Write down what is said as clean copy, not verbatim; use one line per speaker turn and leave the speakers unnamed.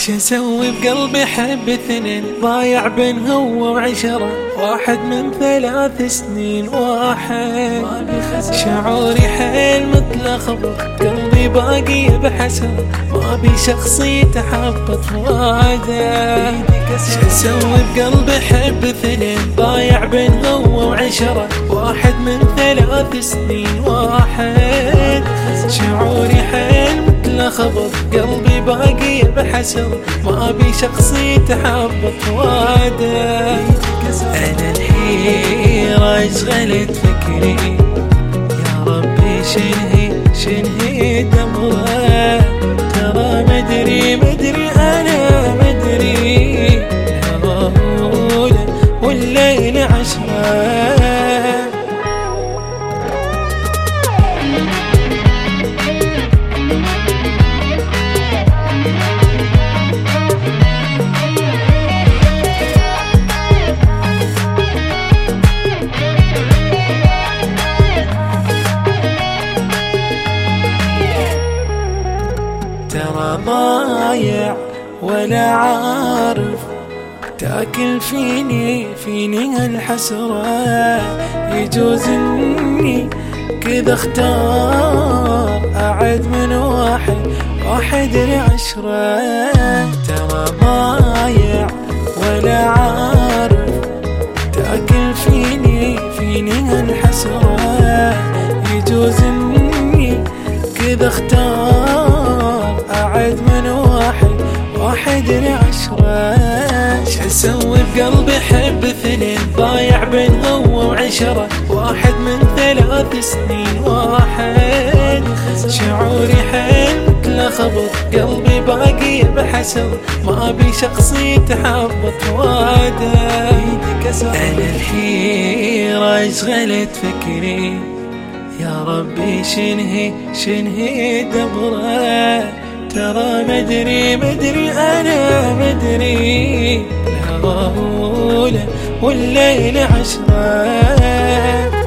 شسوي بقلبي حب اثنين ضايع بين هو وعشرة، واحد من 3 سنين واحد. شعوري حيل متلخبط، قلبي باقي بحسرة، ما بي شخص يتحبط فؤاده. شسوي بقلبي حب اثنين ضايع بين هو وعشرة، واحد من 3 سنين واحد. شعوري حيل متلخبط، قلبي باقي بحسرة، ما بي شخص يتحبط فؤاده. أنا الحيرة اشغلت فكري، يا ربي شنهي دمره. ترى مدري أنا مدري، والليل 10. ترى ضايع ولا عارف، تاكل فيني هالحسرة. يجوز اني كذا اختار اعد من واحد ل10. ترى ضايع ولا عارف، تاكل فيني هالحسرة. يجوز اني كذا اختار اعد من واحد ل10. شسوي بقلبي حب اثنين ضايع بين هو وعشرة، واحد من 3 سنين واحد. شعوري حيل متلخبط، قلبي باقي بحسرة، ما بي شخص يتحبط فؤاده. أنا الحيرة اشغلت فكري، يا ربي شنهي دبره. ترى مدري أنا مدري، لا والليل 10.